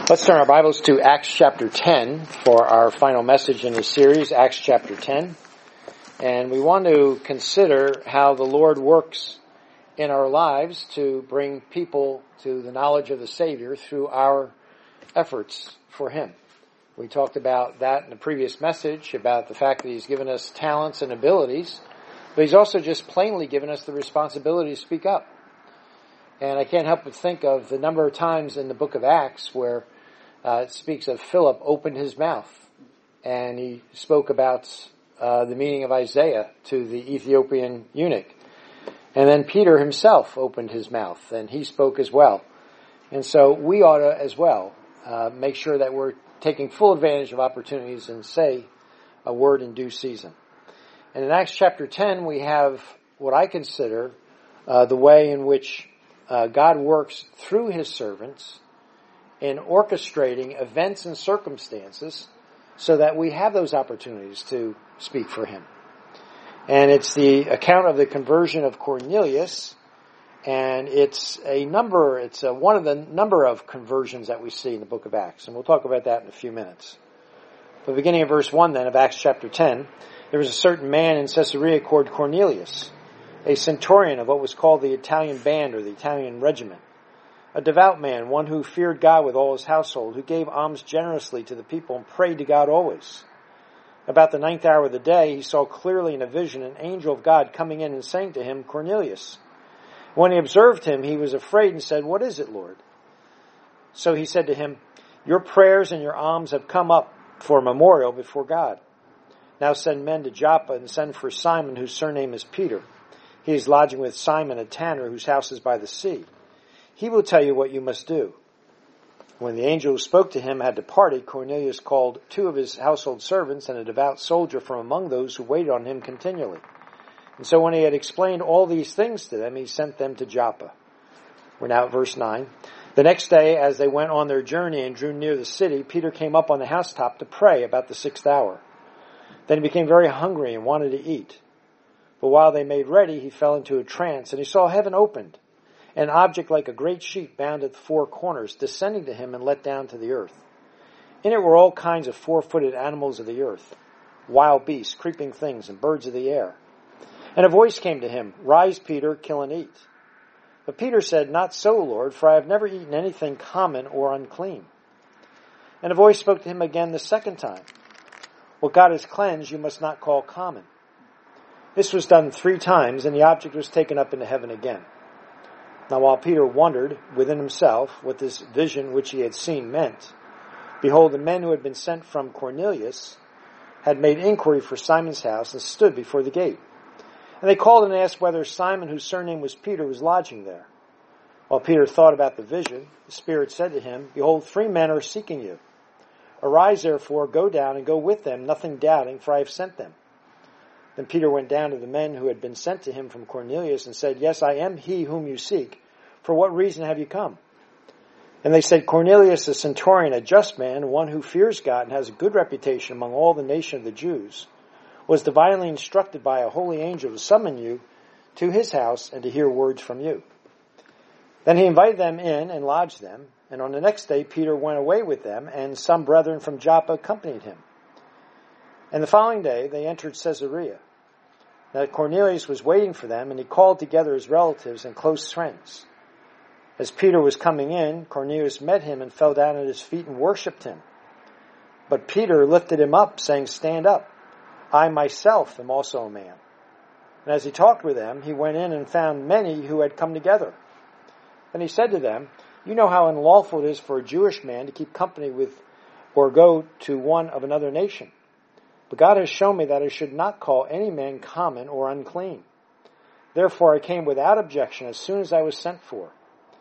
Let's turn our Bibles to Acts chapter 10 for our final message in this series, Acts chapter 10. And we want to consider how the Lord works in our lives to bring people to the knowledge of the Savior through our efforts for Him. We talked about that in the previous message, about the fact that He's given us talents and abilities, but He's also just plainly given us the responsibility to speak up. And I can't help but think of the number of times in the book of Acts where it speaks of Philip opened his mouth and he spoke about the meaning of Isaiah to the Ethiopian eunuch. And then Peter himself opened his mouth and he spoke as well. And so we ought to as well make sure that we're taking full advantage of opportunities and say a word in due season. And in Acts chapter 10 we have what I consider the way in which God works through His servants in orchestrating events and circumstances so that we have those opportunities to speak for Him. And it's the account of the conversion of Cornelius, and it's one of the number of conversions that we see in the book of Acts, and we'll talk about that in a few minutes. But beginning of verse 1 then of Acts chapter 10, there was a certain man in Caesarea called Cornelius, a centurion of what was called the Italian band or the Italian regiment, a devout man, one who feared God with all his household, who gave alms generously to the people and prayed to God always. About the 9th hour of the day, he saw clearly in a vision an angel of God coming in and saying to him, Cornelius. When he observed him, he was afraid and said, What is it, Lord? So he said to him, Your prayers and your alms have come up for a memorial before God. Now send men to Joppa and send for Simon, whose surname is Peter. He is lodging with Simon, a tanner, whose house is by the sea. He will tell you what you must do. When the angel who spoke to him had departed, Cornelius called 2 of his household servants and a devout soldier from among those who waited on him continually. And so when he had explained all these things to them, he sent them to Joppa. We're now at verse 9. The next day, as they went on their journey and drew near the city, Peter came up on the housetop to pray about the 6th hour. Then he became very hungry and wanted to eat. But while they made ready, he fell into a trance, and he saw heaven opened, an object like a great sheet bound at the 4 corners, descending to him and let down to the earth. In it were all kinds of 4-footed animals of the earth, wild beasts, creeping things, and birds of the air. And a voice came to him, Rise, Peter, kill and eat. But Peter said, Not so, Lord, for I have never eaten anything common or unclean. And a voice spoke to him again the 2nd time, What God has cleansed you must not call common. This was done 3 times, and the object was taken up into heaven again. Now while Peter wondered within himself what this vision which he had seen meant, behold, the men who had been sent from Cornelius had made inquiry for Simon's house and stood before the gate. And they called and asked whether Simon, whose surname was Peter, was lodging there. While Peter thought about the vision, the Spirit said to him, Behold, 3 men are seeking you. Arise, therefore, go down and go with them, nothing doubting, for I have sent them. Then Peter went down to the men who had been sent to him from Cornelius and said, Yes, I am he whom you seek. For what reason have you come? And they said, Cornelius, a centurion, a just man, one who fears God and has a good reputation among all the nation of the Jews, was divinely instructed by a holy angel to summon you to his house and to hear words from you. Then he invited them in and lodged them. And on the next day Peter went away with them, and some brethren from Joppa accompanied him. And the following day they entered Caesarea. Now Cornelius was waiting for them, and he called together his relatives and close friends. As Peter was coming in, Cornelius met him and fell down at his feet and worshipped him. But Peter lifted him up, saying, Stand up. I myself am also a man. And as he talked with them, he went in and found many who had come together. Then he said to them, You know how unlawful it is for a Jewish man to keep company with or go to one of another nation. But God has shown me that I should not call any man common or unclean. Therefore I came without objection as soon as I was sent for.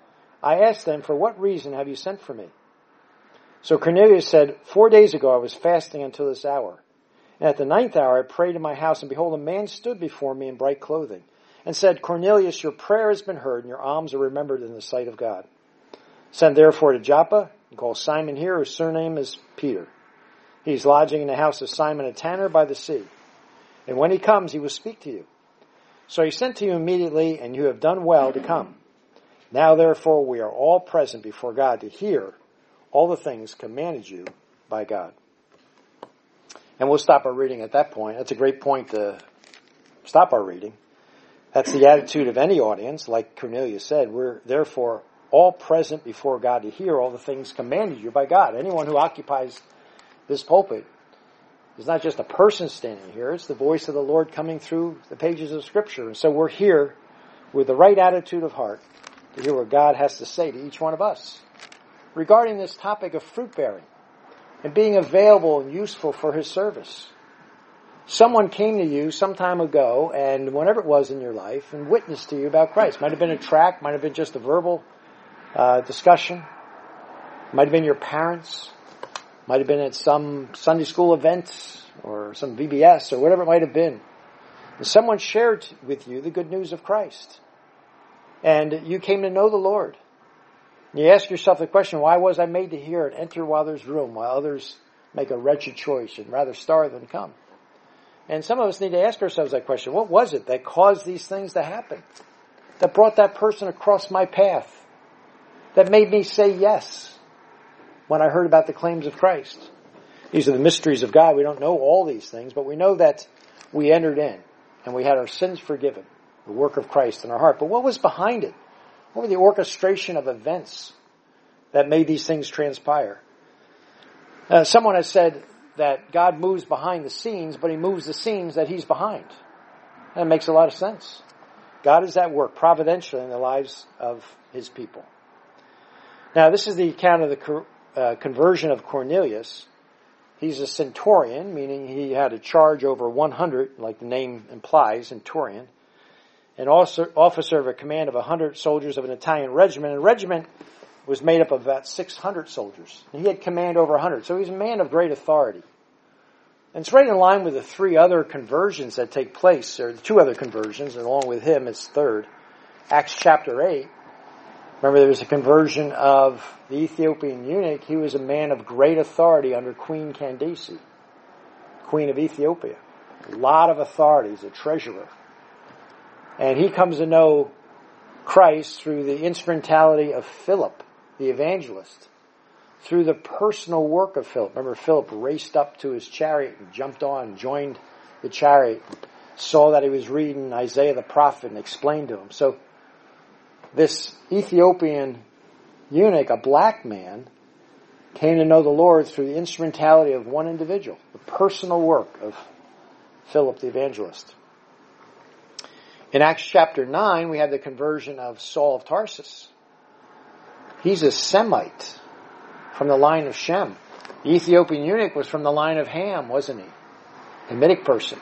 I asked them, For what reason have you sent for me? So Cornelius said, 4 days ago I was fasting until this hour. And at the 9th hour I prayed in my house, and behold, a man stood before me in bright clothing, and said, Cornelius, your prayer has been heard, and your alms are remembered in the sight of God. Send therefore to Joppa, and call Simon here, whose surname is Peter. He is lodging in the house of Simon, a tanner by the sea. And when he comes, he will speak to you. So he sent to you immediately, and you have done well to come. Now therefore we are all present before God to hear all the things commanded you by God. And we'll stop our reading at that point. That's a great point to stop our reading. That's the attitude of any audience, like Cornelius said. We're therefore all present before God to hear all the things commanded you by God. Anyone who occupies this pulpit is not just a person standing here, it's the voice of the Lord coming through the pages of Scripture. And so we're here with the right attitude of heart to hear what God has to say to each one of us regarding this topic of fruit bearing and being available and useful for His service. Someone came to you some time ago, and whenever it was in your life, and witnessed to you about Christ. Might have been a tract, might have been just a verbal discussion, might have been your parents, might have been at some Sunday school event or some VBS or whatever it might have been. And someone shared with you the good news of Christ. And you came to know the Lord. And you ask yourself the question, why was I made to hear and enter while there's room, while others make a wretched choice and rather starve than come? And some of us need to ask ourselves that question. What was it that caused these things to happen? That brought that person across my path? That made me say yes when I heard about the claims of Christ? These are the mysteries of God. We don't know all these things, but we know that we entered in and we had our sins forgiven, the work of Christ in our heart. But what was behind it? What were the orchestration of events that made these things transpire? Someone has said that God moves behind the scenes, but He moves the scenes that He's behind. And it makes a lot of sense. God is at work providentially in the lives of His people. Now, this is the account of the conversion of Cornelius. He's a centurion, meaning he had a charge over 100, like the name implies, centurion. An officer of a command of 100 soldiers of an Italian regiment. And a regiment was made up of about 600 soldiers. And he had command over 100. So he's a man of great authority. And it's right in line with the three other conversions that take place, or the two other conversions, and along with him, it's third. Acts chapter 8. Remember, there was a conversion of the Ethiopian eunuch. He was a man of great authority under Queen Candace, Queen of Ethiopia. A lot of authority. He's a treasurer. And he comes to know Christ through the instrumentality of Philip, the evangelist, through the personal work of Philip. Remember, Philip raced up to his chariot and jumped on, joined the chariot, saw that he was reading Isaiah the prophet and explained to him. So this Ethiopian eunuch, a black man, came to know the Lord through the instrumentality of one individual, the personal work of Philip the evangelist. In Acts chapter 9, we have the conversion of Saul of Tarsus. He's a Semite from the line of Shem. The Ethiopian eunuch was from the line of Ham, wasn't he? A Hamitic person.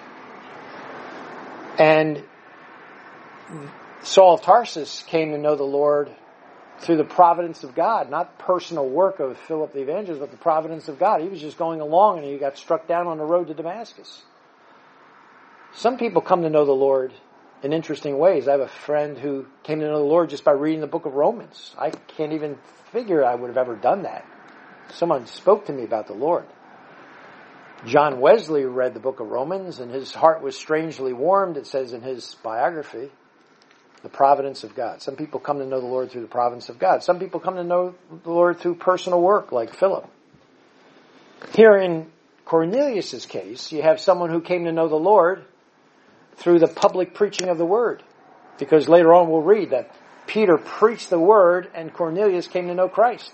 And Saul of Tarsus came to know the Lord through the providence of God, not personal work of Philip the evangelist, but the providence of God. He was just going along and he got struck down on the road to Damascus. Some people come to know the Lord in interesting ways. I have a friend who came to know the Lord just by reading the book of Romans. I can't even figure I would have ever done that. Someone spoke to me about the Lord. John Wesley read the book of Romans and his heart was strangely warmed, it says in his biography, the providence of God. Some people come to know the Lord through the providence of God. Some people come to know the Lord through personal work, like Philip. Here in Cornelius' case, you have someone who came to know the Lord through the public preaching of the Word. Because later on we'll read that Peter preached the Word and Cornelius came to know Christ.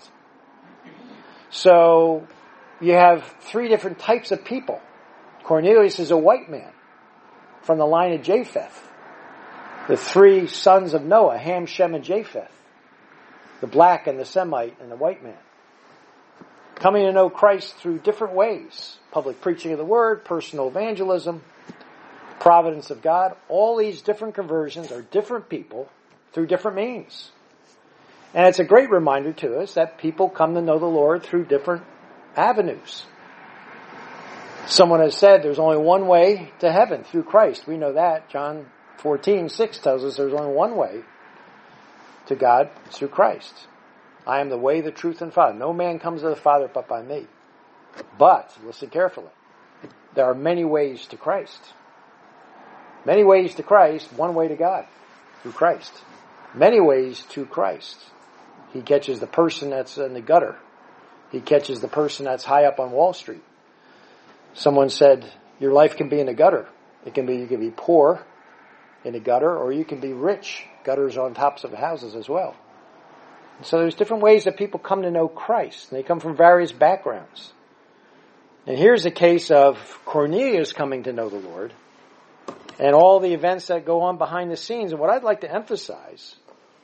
So you have three different types of people. Cornelius is a white man from the line of Japheth. The three sons of Noah, Ham, Shem, and Japheth. The black and the Semite and the white man. Coming to know Christ through different ways. Public preaching of the Word, personal evangelism, providence of God. All these different conversions are different people through different means. And it's a great reminder to us that people come to know the Lord through different avenues. Someone has said there's only one way to heaven, through Christ. We know that. John 14:6 tells us there's only one way to God, through Christ. I am the way, the truth, and Father. No man comes to the Father but by me. But, listen carefully, there are many ways to Christ. Many ways to Christ, one way to God, through Christ. Many ways to Christ. He catches the person that's in the gutter He catches the person that's high up on Wall Street. Someone said, your life can be in the gutter. You can be poor in a gutter, or you can be rich. Gutters on tops of houses as well. And so there's different ways that people come to know Christ. And they come from various backgrounds. And here's a case of Cornelius coming to know the Lord and all the events that go on behind the scenes. And what I'd like to emphasize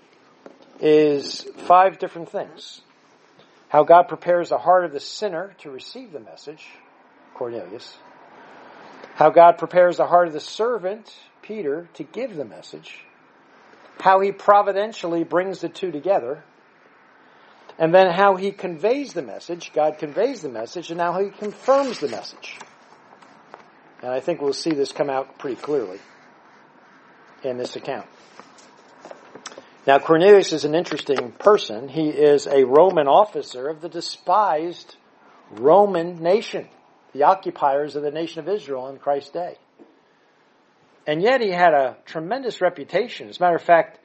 is 5 different things. How God prepares the heart of the sinner to receive the message, Cornelius. How God prepares the heart of the servant, Peter, to give the message. How he providentially brings the two together. And then how he conveys the message, God conveys the message, and now how he confirms the message. And I think we'll see this come out pretty clearly in this account. Now, Cornelius is an interesting person. He is a Roman officer of the despised Roman nation, the occupiers of the nation of Israel in Christ's day. And yet he had a tremendous reputation. As a matter of fact,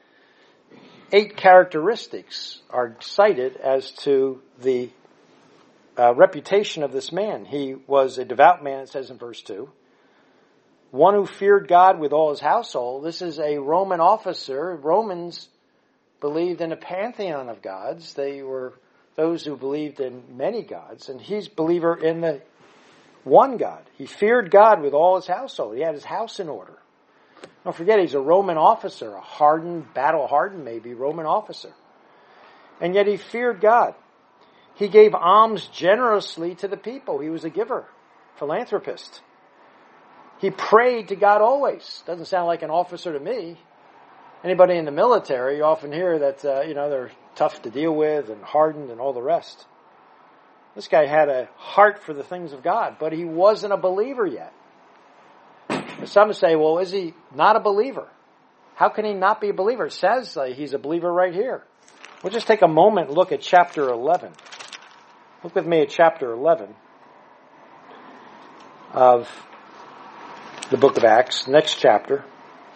8 characteristics are cited as to the reputation of this man. He was a devout man, it says in verse 2. One who feared God with all his household. This is a Roman officer. Romans believed in a pantheon of gods. They were those who believed in many gods. And he's a believer in the one God. He feared God with all his household. He had his house in order. Don't forget, he's a Roman officer, a hardened, battle-hardened maybe Roman officer. And yet he feared God. He gave alms generously to the people. He was a giver, philanthropist. He prayed to God always. Doesn't sound like an officer to me. Anybody in the military, you often hear that, they're tough to deal with and hardened and all the rest. This guy had a heart for the things of God, but he wasn't a believer yet. Some say, well, is he not a believer? How can he not be a believer? It says he's a believer right here. We'll just take a moment and look at chapter 11. Look with me at chapter 11 of the book of Acts, next chapter.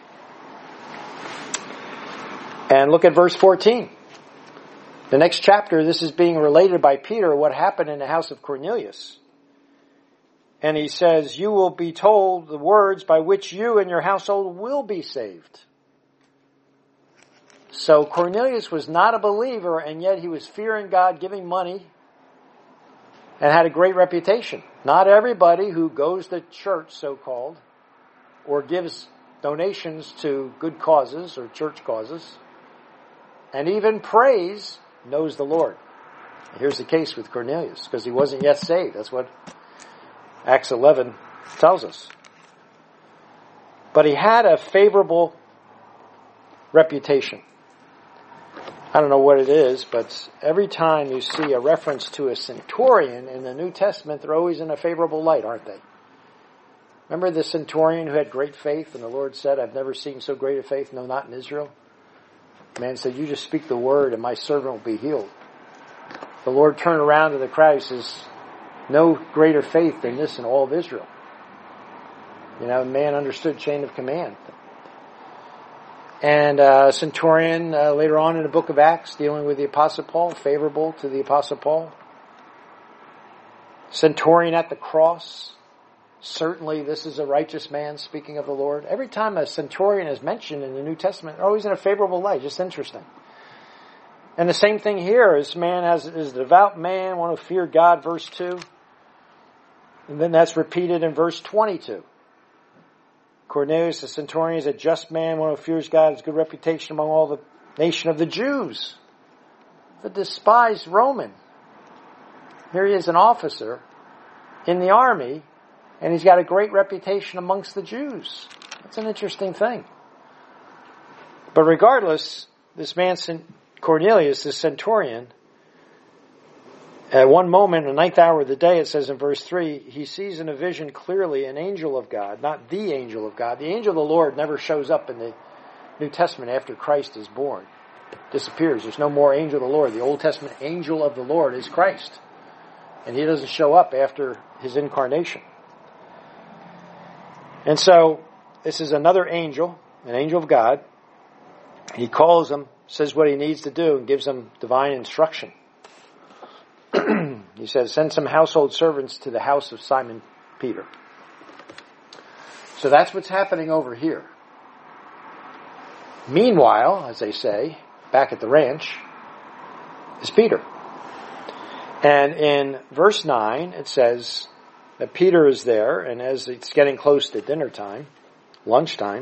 And look at verse 14. The next chapter, this is being related by Peter, what happened in the house of Cornelius. And he says, you will be told the words by which you and your household will be saved. So Cornelius was not a believer, and yet he was fearing God, giving money, and had a great reputation. Not everybody who goes to church, so-called, or gives donations to good causes or church causes, and even prays, knows the Lord. Here's the case with Cornelius, because he wasn't yet saved. That's what Acts 11 tells us. But he had a favorable reputation. I don't know what it is, but every time you see a reference to a centurion in the New Testament, they're always in a favorable light, aren't they? Remember the centurion who had great faith, and the Lord said, I've never seen so great a faith, no, not in Israel. The man said, you just speak the word and my servant will be healed. The Lord turned around to the crowd, he says, no greater faith than this in all of Israel. Man understood chain of command. And centurion, later on in the book of Acts, dealing with the Apostle Paul, favorable to the Apostle Paul. Centurion at the cross. Certainly this is a righteous man speaking of the Lord. Every time a centurion is mentioned in the New Testament, they're always in a favorable light. Just interesting. And the same thing here. This man is a devout man, one who feared God, verse 2. And then that's repeated in verse 22. Cornelius, the centurion, is a just man, one who fears God, has good reputation among all the nation of the Jews. The despised Roman. Here he is, an officer in the army, and he's got a great reputation amongst the Jews. That's an interesting thing. But regardless, this man, Cornelius, the centurion, at one moment, in the 9th hour of the day, it says in verse 3, he sees in a vision clearly an angel of God, not the angel of God. The angel of the Lord never shows up in the New Testament after Christ is born. Disappears. There's no more angel of the Lord. The Old Testament angel of the Lord is Christ. And he doesn't show up after his incarnation. And so, this is another angel, an angel of God. He calls him, says what he needs to do, and gives him divine instruction. He says, send some household servants to the house of Simon Peter. So that's what's happening over here. Meanwhile, as they say, back at the ranch, is Peter. And in verse 9, it says that Peter is there, and as it's getting close to dinner time, lunchtime,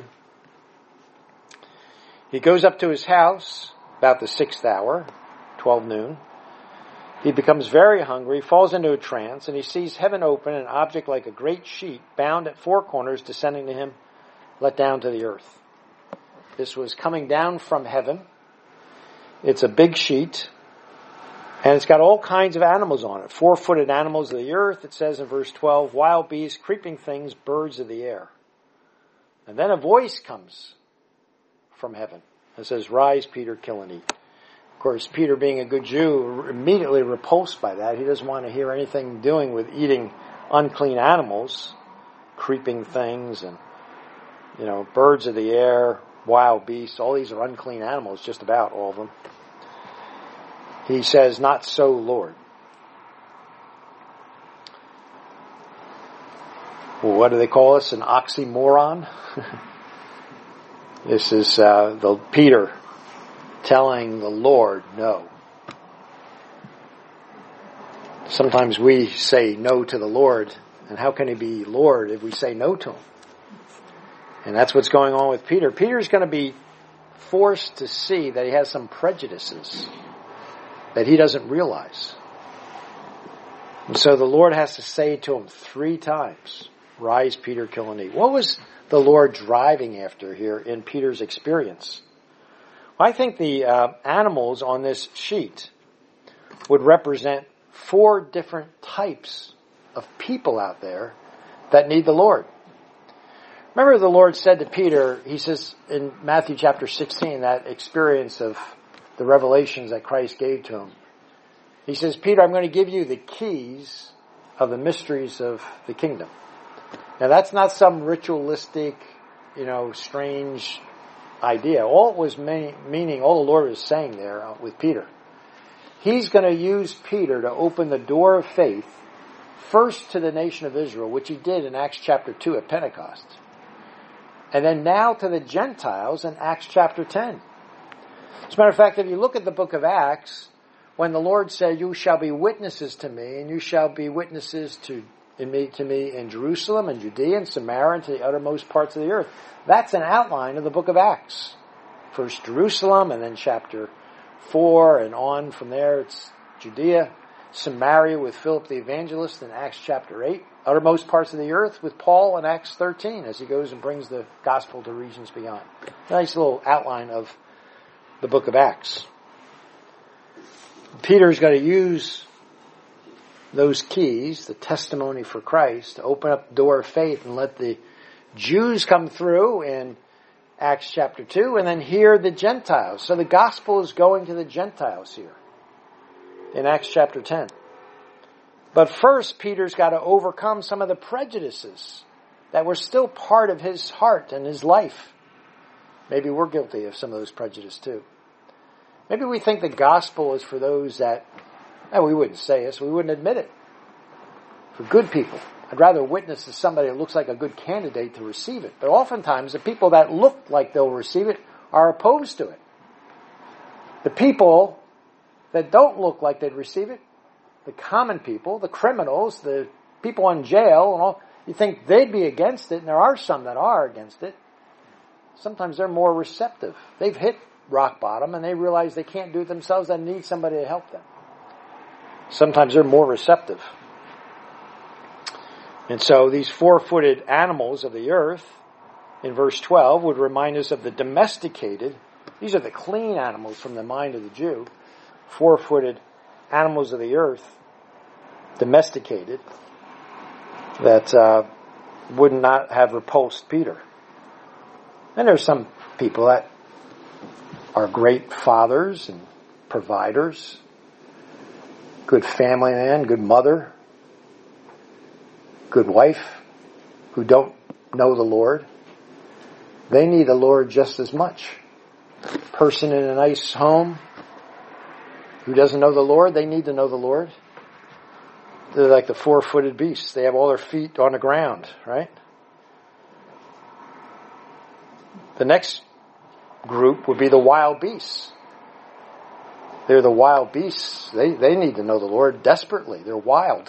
he goes up to his house about the 6th hour, 12 noon. He becomes very hungry, falls into a trance, and he sees heaven open, an object like a great sheet bound at 4 corners descending to him, let down to the earth. This was coming down from heaven. It's a big sheet, and it's got all kinds of animals on it. 4-footed animals of the earth, it says in verse 12, wild beasts, creeping things, birds of the air. And then a voice comes from heaven and says, rise, Peter, kill and eat. Of course, Peter, being a good Jew, immediately repulsed by that. He doesn't want to hear anything doing with eating unclean animals, creeping things, and, birds of the air, wild beasts. All these are unclean animals, just about all of them. He says, not so, Lord. Well, what do they call us? An oxymoron? This is the Peter telling the Lord no. Sometimes we say no to the Lord, and how can he be Lord if we say no to him? And that's what's going on with Peter. Peter's going to be forced to see that he has some prejudices that he doesn't realize. And so the Lord has to say to him 3 times, rise, Peter, kill and eat. What was the Lord driving after here in Peter's experience? Well, I think the animals on this sheet would represent 4 different types of people out there that need the Lord. Remember the Lord said to Peter, he says in Matthew chapter 16, that experience of the revelations that Christ gave to him. He says, Peter, I'm going to give you the keys of the mysteries of the kingdom. Now that's not some ritualistic, strange idea. All it was meaning, all the Lord was saying there with Peter. He's going to use Peter to open the door of faith first to the nation of Israel, which he did in Acts chapter 2 at Pentecost. And then now to the Gentiles in Acts chapter 10. As a matter of fact, if you look at the book of Acts, when the Lord said, you shall be witnesses to me, and you shall be witnesses to me in Jerusalem and Judea and Samaria and to the uttermost parts of the earth. That's an outline of the book of Acts. First Jerusalem, and then chapter 4, and on from there it's Judea, Samaria with Philip the evangelist in Acts chapter 8, uttermost parts of the earth with Paul in Acts 13 as he goes and brings the gospel to regions beyond. Nice little outline of the book of Acts. Peter's going to use those keys, the testimony for Christ, to open up the door of faith and let the Jews come through in Acts chapter 2, and then here the Gentiles. So the gospel is going to the Gentiles here in Acts chapter 10. But first, Peter's got to overcome some of the prejudices that were still part of his heart and his life. Maybe we're guilty of some of those prejudices too. Maybe we think the gospel is for those that, we wouldn't say this, we wouldn't admit it. For good people. I'd rather witness to somebody that looks like a good candidate to receive it. But oftentimes the people that look like they'll receive it are opposed to it. The people that don't look like they'd receive it, the common people, the criminals, the people in jail, and all, you think they'd be against it, and there are some that are against it. Sometimes they're more receptive. They've hit rock bottom and they realize they can't do it themselves and need somebody to help them. Sometimes they're more receptive. And so these 4-footed animals of the earth in verse 12 would remind us of the domesticated. These are the clean animals from the mind of the Jew. 4-footed animals of the earth, domesticated, that would not have repulsed Peter. And there's some people that are great fathers and providers, good family man, good mother, good wife, who don't know the Lord. They need the Lord just as much. Person in a nice home who doesn't know the Lord, they need to know the Lord. They're like the four-footed beasts. They have all their feet on the ground, right? The next group would be the wild beasts. They're the wild beasts. They need to know the Lord desperately. They're wild.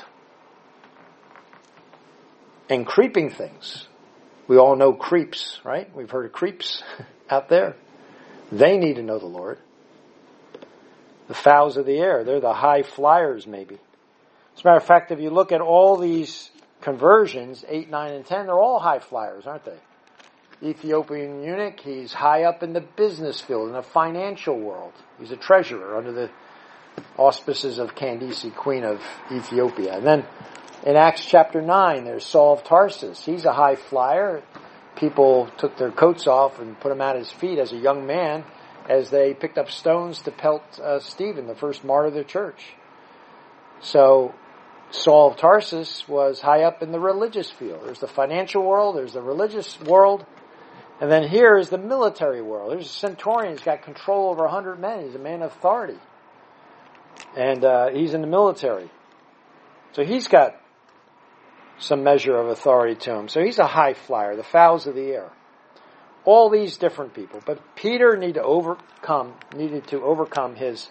And creeping things. We all know creeps, right? We've heard of creeps out there. They need to know the Lord. The fowls of the air. They're the high flyers, maybe. As a matter of fact, if you look at all these conversions, 8, 9, and 10, they're all high flyers, aren't they? Ethiopian eunuch, he's high up in the business field, in the financial world. He's a treasurer under the auspices of Candace, Queen of Ethiopia. And then in Acts chapter 9, there's Saul of Tarsus. He's a high flyer. People took their coats off and put him at his feet as a young man as they picked up stones to pelt Stephen, the first martyr of the church. So Saul of Tarsus was high up in the religious field. There's the financial world, there's the religious world, and then here is the military world. There's a centurion. He's got control over 100 men. He's a man of authority. And he's in the military. So he's got some measure of authority to him. So he's a high flyer, the fowls of the air. All these different people. But Peter needed to overcome his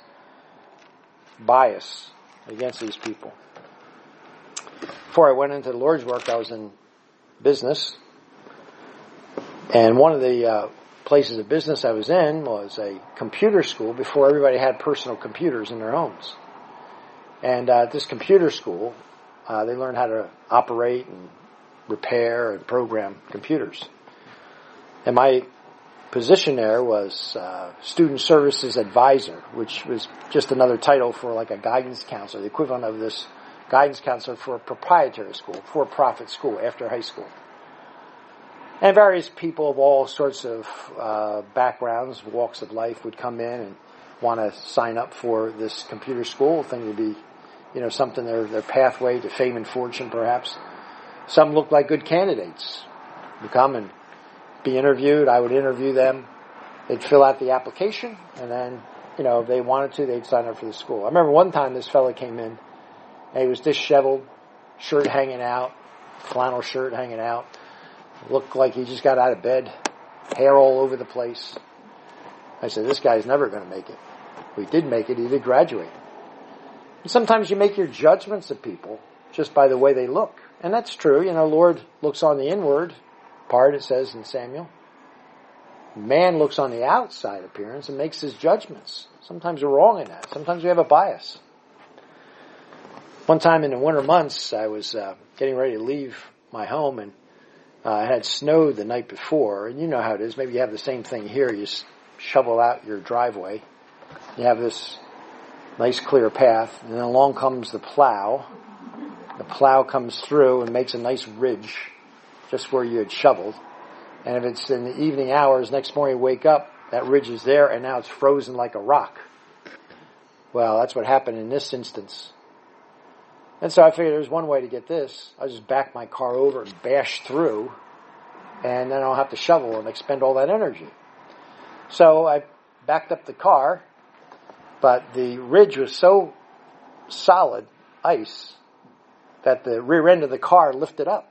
bias against these people. Before I went into the Lord's work, I was in business. And one of the places of business I was in was a computer school before everybody had personal computers in their homes. And at this computer school, they learned how to operate and repair and program computers. And my position there was Student Services Advisor, which was just another title for like a guidance counselor, the equivalent of this guidance counselor for a proprietary school, for-profit school after high school. And various people of all sorts of backgrounds, walks of life would come in and want to sign up for this computer school. Think would be, something their pathway to fame and fortune, perhaps. Some looked like good candidates. Would come and be interviewed. I would interview them. They'd fill out the application, and then, if they wanted to, they'd sign up for the school. I remember one time this fellow came in, and he was disheveled, shirt hanging out, flannel shirt hanging out. Looked like he just got out of bed, hair all over the place. I said, this guy's never going to make it. Well, he did make it. He did graduate. And sometimes you make your judgments of people just by the way they look. And that's true. Lord looks on the inward part, it says in Samuel. Man looks on the outside appearance and makes his judgments. Sometimes we're wrong in that. Sometimes we have a bias. One time in the winter months, I was getting ready to leave my home, and it had snowed the night before, and you know how it is. Maybe you have the same thing here. You shovel out your driveway. You have this nice clear path, and then along comes the plow. The plow comes through and makes a nice ridge just where you had shoveled. And if it's in the evening hours, next morning you wake up, that ridge is there, and now it's frozen like a rock. Well, that's what happened in this instance. And so I figured there's one way to get this. I'll just back my car over and bash through, and then I'll have to shovel and expend all that energy. So I backed up the car, but the ridge was so solid, ice, that the rear end of the car lifted up.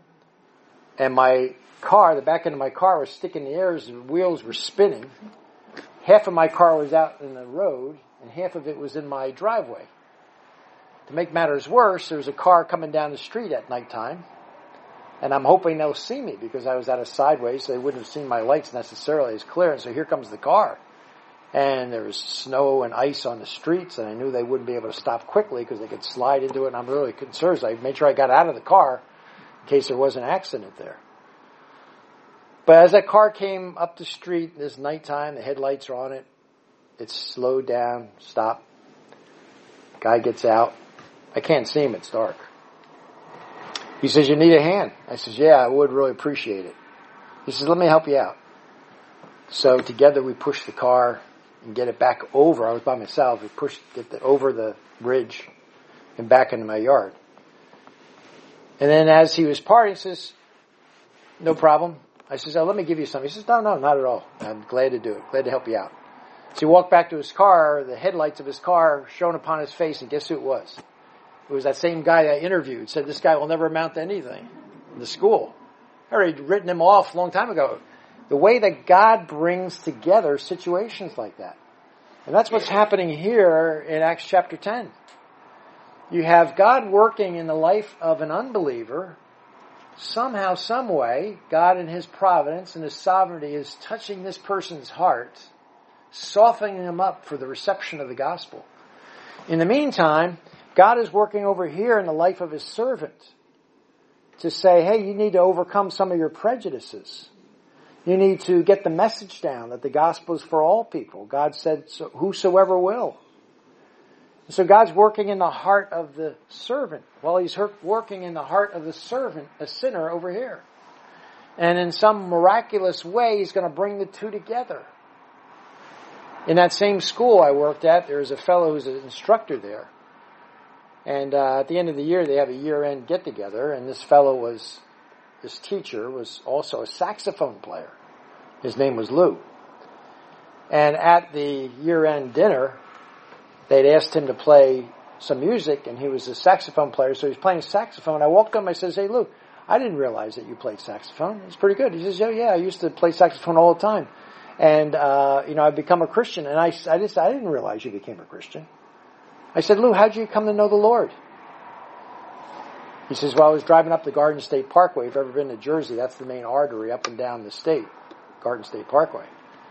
And my car, the back end of my car was sticking in the air as the wheels were spinning. Half of my car was out in the road, and half of it was in my driveway. To make matters worse, there was a car coming down the street at nighttime, and I'm hoping they'll see me because I was at a sideways, so they wouldn't have seen my lights necessarily as clear. And so here comes the car. And there was snow and ice on the streets, and I knew they wouldn't be able to stop quickly because they could slide into it, and I'm really concerned. So I made sure I got out of the car in case there was an accident there. But as that car came up the street, this nighttime, the headlights are on it, it slowed down, stopped. Guy gets out. I can't see him, it's dark. He says, you need a hand? I says, yeah, I would really appreciate it. He says, let me help you out. So together we pushed the car and get it back over. I was by myself. We get it over the ridge and back into my yard. And then as he was parting, he says, no problem. I says, oh, let me give you something. He says, no, not at all. I'm glad to do it. Glad to help you out. So he walked back to his car, the headlights of his car shone upon his face, and guess who it was? It was that same guy I interviewed, said this guy will never amount to anything in the school. I already written him off a long time ago. The way that God brings together situations like that. And that's what's happening here in Acts chapter 10. You have God working in the life of an unbeliever. Somehow, some way, God in His providence and His sovereignty is touching this person's heart, softening him up for the reception of the gospel. In the meantime, God is working over here in the life of His servant to say, hey, you need to overcome some of your prejudices. You need to get the message down that the gospel is for all people. God said, so whosoever will. So God's working in the heart of the servant. Well, He's working in the heart of the servant, a sinner over here. And in some miraculous way, He's going to bring the two together. In that same school I worked at, there was a fellow who's an instructor there. And at the end of the year, they have a year-end get-together. And this teacher was also a saxophone player. His name was Lou. And at the year-end dinner, they'd asked him to play some music, and he was a saxophone player, so he was playing saxophone. I walked up and I said, hey, Lou, I didn't realize that you played saxophone. It's pretty good. He says, yeah, I used to play saxophone all the time. And, I've become a Christian. And I didn't realize you became a Christian. I said, Lou, how'd you come to know the Lord? He says, well, I was driving up the Garden State Parkway. If you've ever been to Jersey, that's the main artery up and down the state, Garden State Parkway.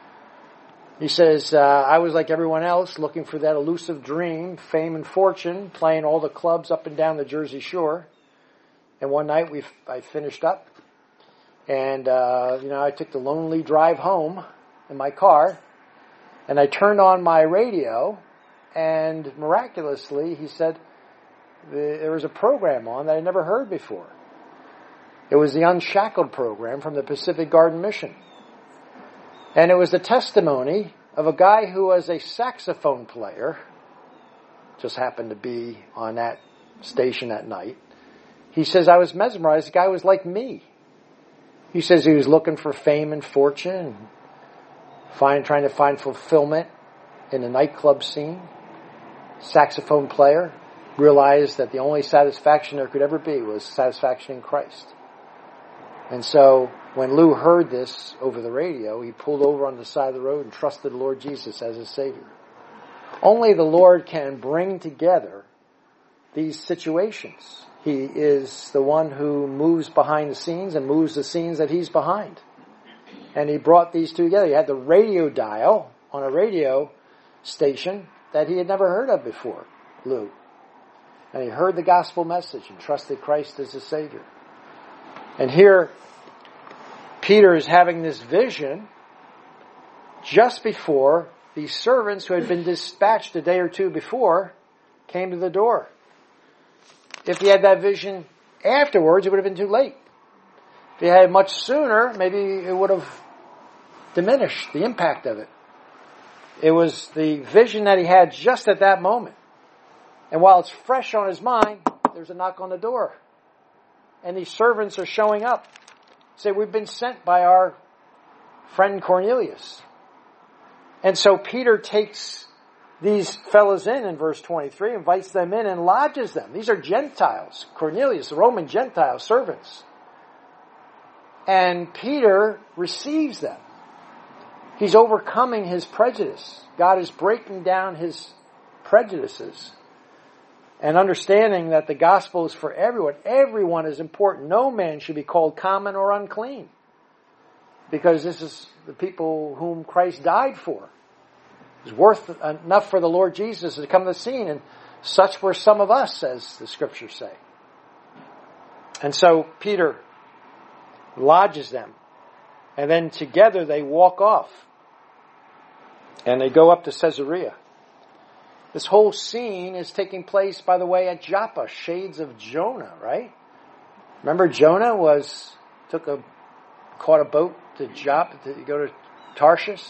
He says, I was like everyone else, looking for that elusive dream, fame and fortune, playing all the clubs up and down the Jersey Shore. And one night I finished up, and I took the lonely drive home in my car, and I turned on my radio, and miraculously, he said, there was a program on that I never heard before. It was the Unshackled program from the Pacific Garden Mission. And it was the testimony of a guy who was a saxophone player, just happened to be on that station at night. He says, I was mesmerized. The guy was like me. He says he was looking for fame and fortune, trying to find fulfillment in the nightclub scene. Saxophone player, realized that the only satisfaction there could ever be was satisfaction in Christ. And so when Lou heard this over the radio, he pulled over on the side of the road and trusted the Lord Jesus as his Savior. Only the Lord can bring together these situations. He is the one who moves behind the scenes and moves the scenes that He's behind. And He brought these two together. He had the radio dial on a radio station that he had never heard of before, Lou. And he heard the gospel message and trusted Christ as his Savior. And here, Peter is having this vision just before these servants who had been dispatched a day or two before came to the door. If he had that vision afterwards, it would have been too late. If he had it much sooner, maybe it would have diminished the impact of it. It was the vision that he had just at that moment. And while it's fresh on his mind, there's a knock on the door. And these servants are showing up. Say, we've been sent by our friend Cornelius. And so Peter takes these fellas in verse 23, invites them in and lodges them. These are Gentiles. Cornelius, the Roman Gentile servants. And Peter receives them. He's overcoming his prejudice. God is breaking down his prejudices and understanding that the gospel is for everyone. Everyone is important. No man should be called common or unclean, because this is the people whom Christ died for. It's worth enough for the Lord Jesus to come to the scene, and such were some of us, as the scriptures say. And so Peter lodges them, and then together they walk off, and they go up to Caesarea. This whole scene is taking place, by the way, at Joppa, shades of Jonah, right? Remember Jonah caught a boat to Joppa to go to Tarshish.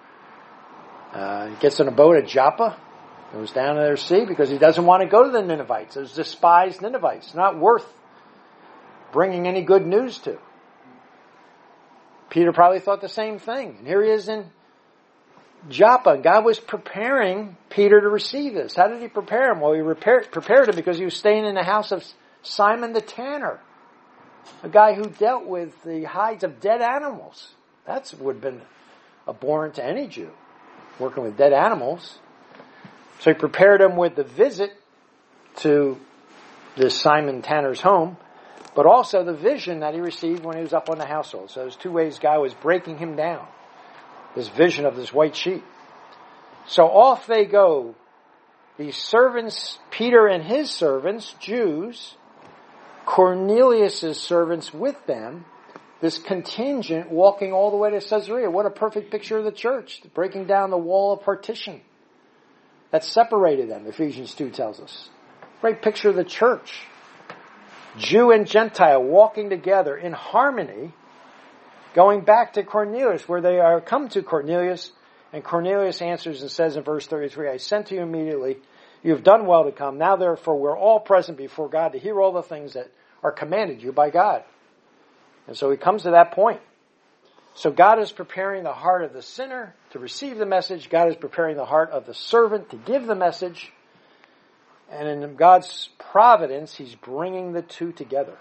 He gets on a boat at Joppa, goes down to their sea because he doesn't want to go to the Ninevites. Those despised Ninevites, not worth bringing any good news to. Peter probably thought the same thing. And here he is in Joppa. God was preparing Peter to receive this. How did he prepare him? Well, he prepared him because he was staying in the house of Simon the tanner, a guy who dealt with the hides of dead animals. That would have been abhorrent to any Jew, working with dead animals. So he prepared him with the visit to this Simon tanner's home, but also the vision that he received when he was up on the household. So there's two ways God was breaking him down. This vision of this white sheet. So off they go. These servants, Peter and his servants, Jews, Cornelius' servants with them, this contingent walking all the way to Caesarea. What a perfect picture of the church, breaking down the wall of partition that separated them, Ephesians 2 tells us. Great picture of the church. Jew and Gentile walking together in harmony, going back to Cornelius, where they are come to Cornelius, and Cornelius answers and says in verse 33, I sent to you immediately, you have done well to come. Now therefore we're all present before God to hear all the things that are commanded you by God. And so he comes to that point. So God is preparing the heart of the sinner to receive the message. God is preparing the heart of the servant to give the message. And in God's providence, he's bringing the two together.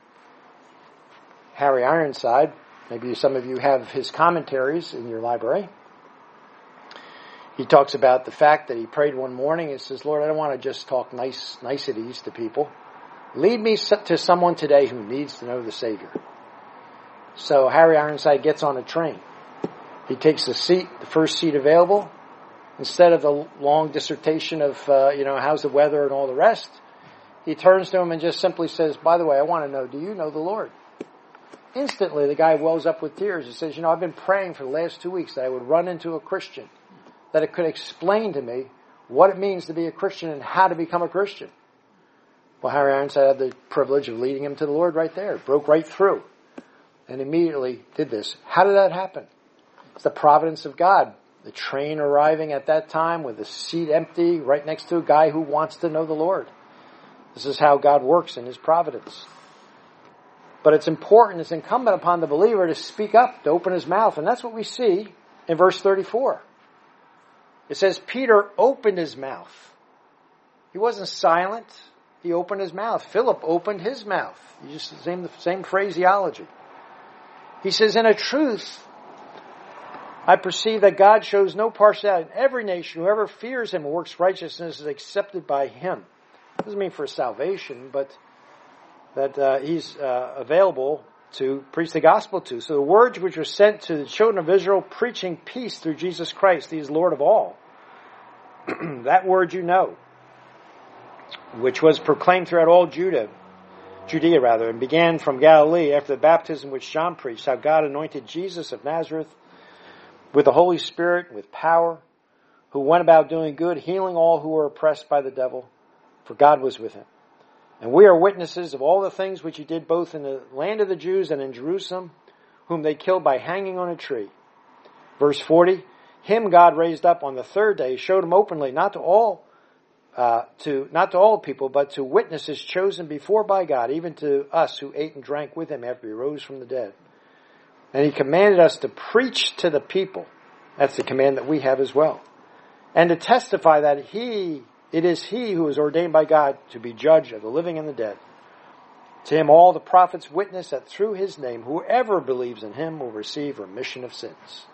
Harry Ironside, maybe some of you have his commentaries in your library. He talks about the fact that he prayed one morning and says, Lord, I don't want to just talk niceties to people. Lead me to someone today who needs to know the Savior. So Harry Ironside gets on a train. He takes the first seat available. Instead of the long dissertation of, how's the weather and all the rest, he turns to him and just simply says, by the way, I want to know, do you know the Lord? Instantly, the guy wells up with tears. He says, I've been praying for the last 2 weeks that I would run into a Christian, that it could explain to me what it means to be a Christian and how to become a Christian. Well, Harry Ironside had the privilege of leading him to the Lord right there. Broke right through. And immediately did this. How did that happen? It's the providence of God. The train arriving at that time with the seat empty right next to a guy who wants to know the Lord. This is how God works in his providence. But it's important, it's incumbent upon the believer to speak up, to open his mouth. And that's what we see in verse 34. It says, Peter opened his mouth. He wasn't silent. He opened his mouth. Philip opened his mouth. He used the same phraseology. He says, in a truth, I perceive that God shows no partiality in every nation. Whoever fears him and works righteousness is accepted by him. Doesn't mean for salvation, but that he's available to preach the gospel to. So the words which were sent to the children of Israel, preaching peace through Jesus Christ, he is Lord of all. That word you know, which was proclaimed throughout all Judea, and began from Galilee after the baptism which John preached, how God anointed Jesus of Nazareth with the Holy Spirit, with power, who went about doing good, healing all who were oppressed by the devil, for God was with him. And we are witnesses of all the things which he did both in the land of the Jews and in Jerusalem, whom they killed by hanging on a tree. Verse 40, him God raised up on the third day, showed him openly, not to all people, but to witnesses chosen before by God, even to us who ate and drank with him after he rose from the dead. And he commanded us to preach to the people. That's the command that we have as well. And to testify that it is he who is ordained by God to be judge of the living and the dead. To him all the prophets witness that through his name, whoever believes in him will receive remission of sins.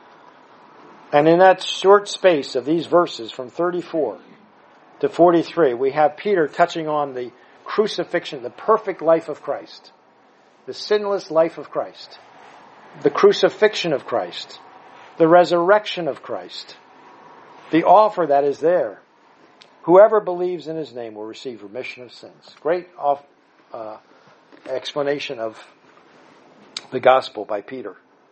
And in that short space of these verses from 34 to 43, we have Peter touching on the crucifixion, the perfect life of Christ, the sinless life of Christ, the crucifixion of Christ, the resurrection of Christ, the offer that is there. Whoever believes in his name will receive remission of sins. Great explanation of the gospel by Peter.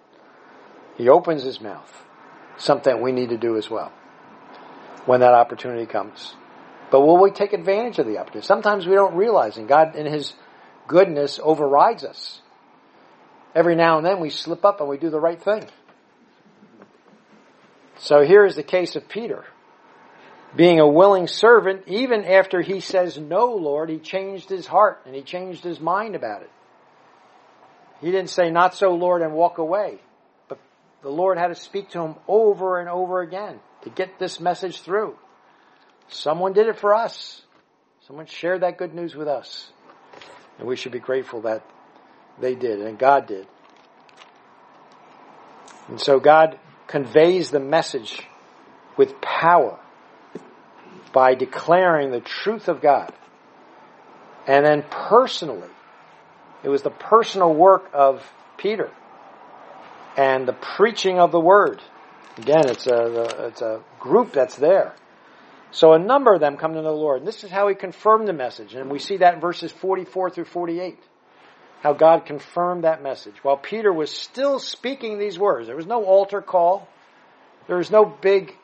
He opens his mouth, something we need to do as well when that opportunity comes. But will we take advantage of the opportunity? Sometimes we don't realize, and God in his goodness overrides us. Every now and then we slip up and we do the right thing. So here is the case of Peter. Being a willing servant, even after he says, no, Lord, he changed his heart and he changed his mind about it. He didn't say, not so, Lord, and walk away. But the Lord had to speak to him over and over again to get this message through. Someone did it for us. Someone shared that good news with us. And we should be grateful that they did, and God did. And so God conveys the message with power by declaring the truth of God. And then personally, it was the personal work of Peter and the preaching of the word. Again, it's a group that's there. So a number of them come to know the Lord. And this is how he confirmed the message. And we see that in verses 44 through 48. How God confirmed that message. While Peter was still speaking these words. There was no altar call. There was no big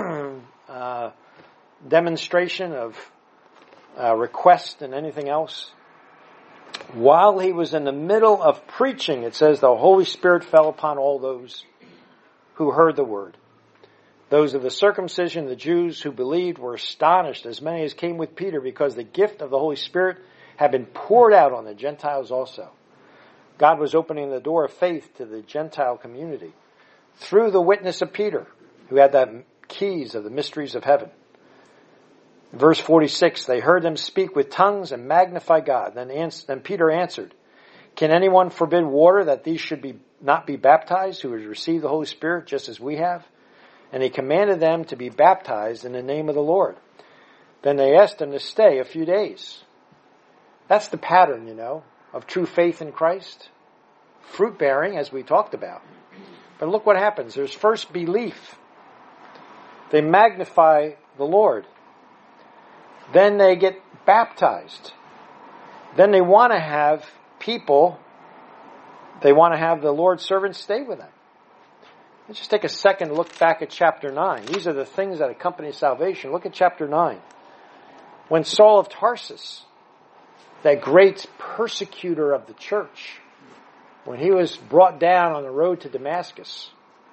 demonstration of request and anything else. While he was in the middle of preaching, it says the Holy Spirit fell upon all those who heard the word. Those of the circumcision, the Jews who believed, were astonished, as many as came with Peter, because the gift of the Holy Spirit had been poured out on the Gentiles also. God was opening the door of faith to the Gentile community through the witness of Peter, who had the keys of the mysteries of heaven. Verse 46, they heard them speak with tongues and magnify God. Then Peter answered, can anyone forbid water that these should not be baptized who has received the Holy Spirit just as we have? And he commanded them to be baptized in the name of the Lord. Then they asked him to stay a few days. That's the pattern, of true faith in Christ. Fruit bearing, as we talked about. But look what happens. There's first belief. They magnify the Lord. Then they get baptized. Then they want to have the Lord's servants stay with them. Let's just take a second and look back at chapter 9. These are the things that accompany salvation. Look at chapter 9. When Saul of Tarsus, that great persecutor of the church, when he was brought down on the road to Damascus,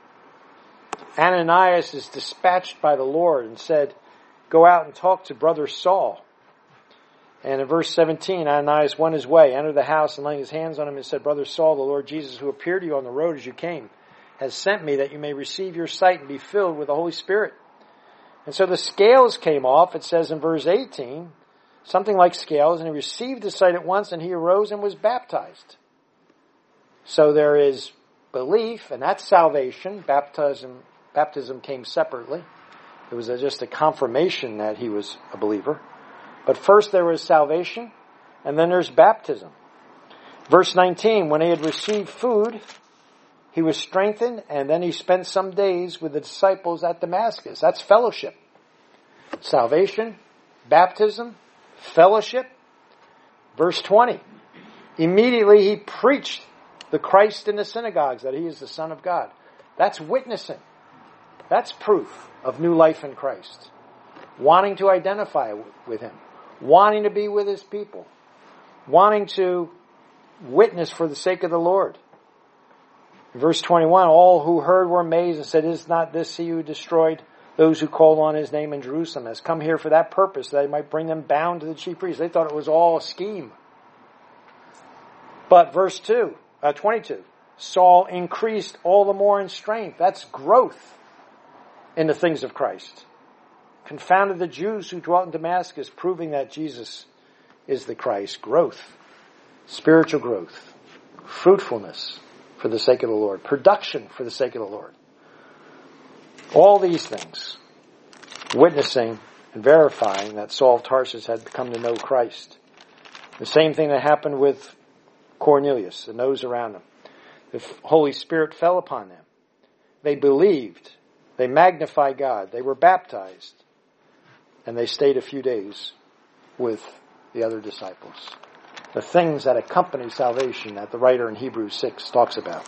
Ananias is dispatched by the Lord and said, go out and talk to brother Saul. And in verse 17, Ananias went his way, entered the house, and laying his hands on him, and said, brother Saul, the Lord Jesus, who appeared to you on the road as you came, has sent me that you may receive your sight and be filled with the Holy Spirit. And so the scales came off, it says in verse 18, something like scales, and he received his sight at once, and he arose and was baptized. So there is belief, and that's salvation. Baptism came separately. It was just a confirmation that he was a believer. But first there was salvation, and then there's baptism. Verse 19, when he had received food, he was strengthened, and then he spent some days with the disciples at Damascus. That's fellowship. Salvation, baptism, fellowship. Verse 20, immediately he preached the Christ in the synagogues, that he is the Son of God. That's witnessing. That's proof of new life in Christ. Wanting to identify with him. Wanting to be with his people. Wanting to witness for the sake of the Lord. Verse 21, all who heard were amazed and said, is not this he who destroyed those who called on his name in Jerusalem, has come here for that purpose, that he might bring them bound to the chief priests. They thought it was all a scheme. But verse 22, Saul increased all the more in strength. That's growth in the things of Christ. Confounded the Jews who dwelt in Damascus, proving that Jesus is the Christ. Growth. Spiritual growth. Fruitfulness for the sake of the Lord. Production for the sake of the Lord. All these things. Witnessing and verifying that Saul of Tarsus had come to know Christ. The same thing that happened with Cornelius and those around him. The Holy Spirit fell upon them. They believed. They magnified God. They were baptized. And they stayed a few days with the other disciples. The things that accompany salvation that the writer in Hebrews 6 talks about.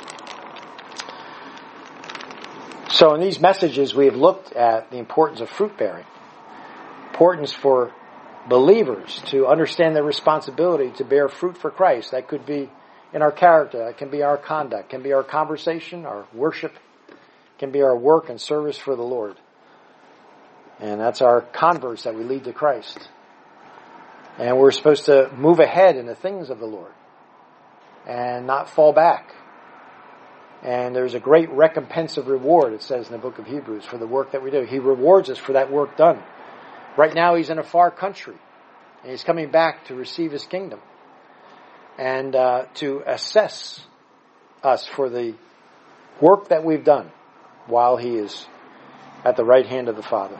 So in these messages we have looked at the importance of fruit bearing. Importance for believers to understand their responsibility to bear fruit for Christ. That could be in our character. That can be our conduct. Can be our conversation, our worship. Can be our work and service for the Lord. And that's our converts that we lead to Christ. And we're supposed to move ahead in the things of the Lord. And not fall back. And there's a great recompense of reward, it says in the book of Hebrews, for the work that we do. He rewards us for that work done. Right now he's in a far country, and he's coming back to receive his kingdom and to assess us for the work that we've done while he is at the right hand of the Father.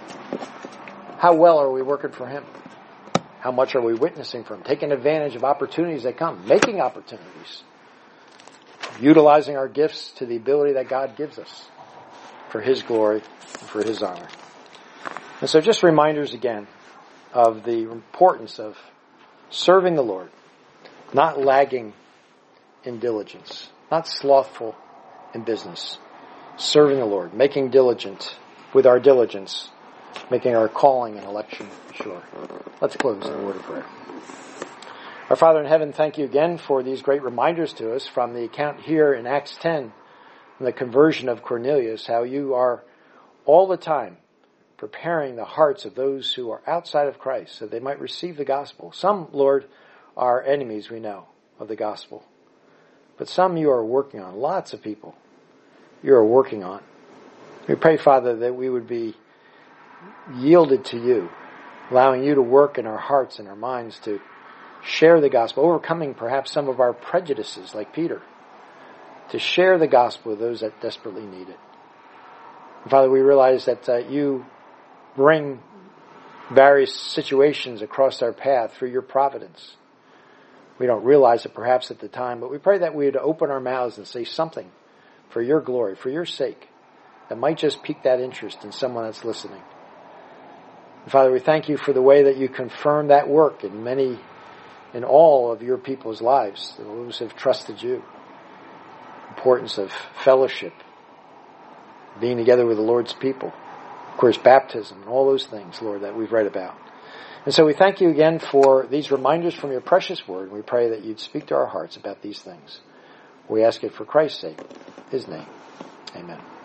How well are we working for him? How much are we witnessing for him? Taking advantage of opportunities that come, making opportunities, utilizing our gifts to the ability that God gives us for his glory and for his honor. And so just reminders again of the importance of serving the Lord, not lagging in diligence, not slothful in business, serving the Lord, making diligent with our diligence, making our calling and election sure. Let's close in a word of prayer. Our Father in heaven, thank you again for these great reminders to us from the account here in Acts 10, and the conversion of Cornelius, how you are all the time preparing the hearts of those who are outside of Christ so they might receive the gospel. Some, Lord, are enemies, we know, of the gospel. But some you are working on. Lots of people you are working on. We pray, Father, that we would be yielded to you, allowing you to work in our hearts and our minds to share the gospel, overcoming perhaps some of our prejudices like Peter, to share the gospel with those that desperately need it. And Father, we realize that you bring various situations across our path through your providence. We don't realize it perhaps at the time, but we pray that we would open our mouths and say something for your glory, for your sake, that might just pique that interest in someone that's listening. And Father, we thank you for the way that you confirm that work in all of your people's lives, those who have trusted you. Importance of fellowship, being together with the Lord's people, of course, baptism, and all those things, Lord, that we've read about. And so we thank you again for these reminders from your precious word, and we pray that you'd speak to our hearts about these things. We ask it for Christ's sake, his name. Amen.